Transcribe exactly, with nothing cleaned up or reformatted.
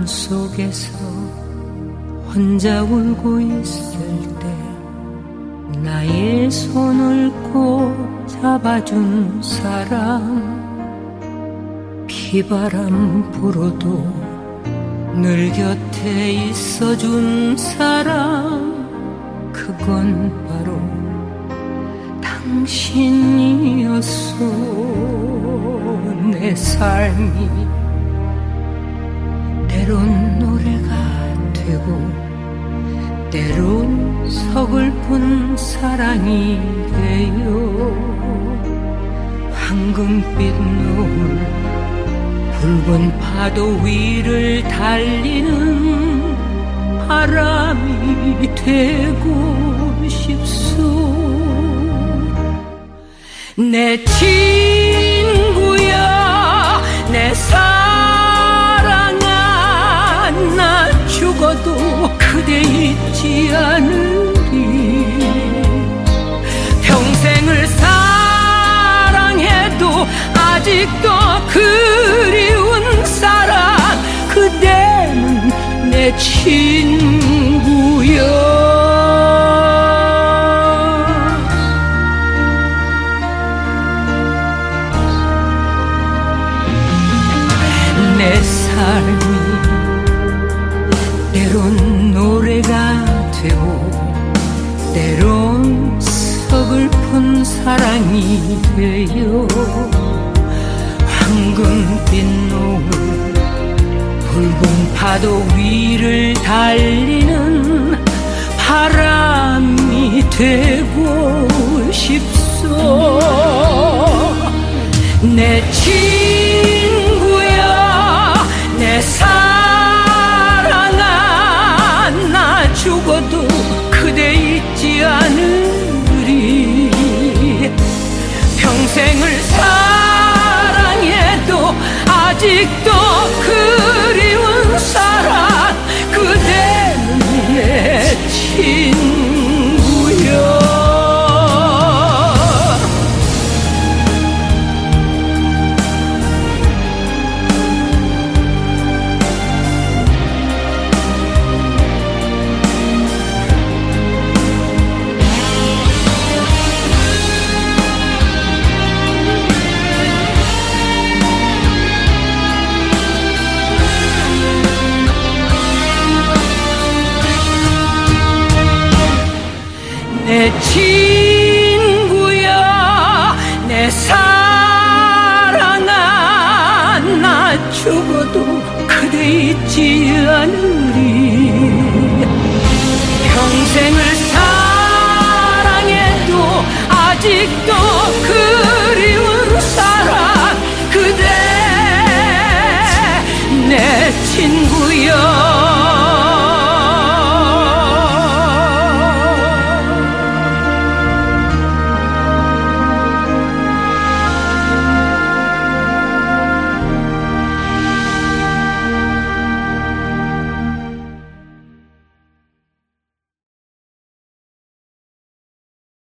속에서 혼자 울고 있을 때 나의 손을 꼭 잡아준 사람, 비바람 불어도 늘 곁에 있어준 사람, 그건 바로 당신이었어. 내 삶이 때론 노래가 되고 때론 서글픈 사랑이 돼요. 황금빛 노을 붉은 파도 위를 달리는 바람이 되고 싶소. 내 친구야, 내 사랑아, 나 죽어도 그대 잊지 않으리. 평생을 사랑해도 아직도 그리운 사랑, 그대는 내 친구여. 내 삶이 때론 노래가 되고 때론 서글픈 사랑이 돼요. 황금빛 노을 붉은 파도 위를 달리는 바람이 되고 싶소. 내 친구야, 내 사랑아, 나 죽어도 그대 잊지 않으리. 평생을 사랑해도 아직도 그리운 사랑, 그대는 내 친구여. 내 친구야, 내 사랑아, 나 죽어도 그대 잊지 않으리. 평생을 사랑해도 아직도 그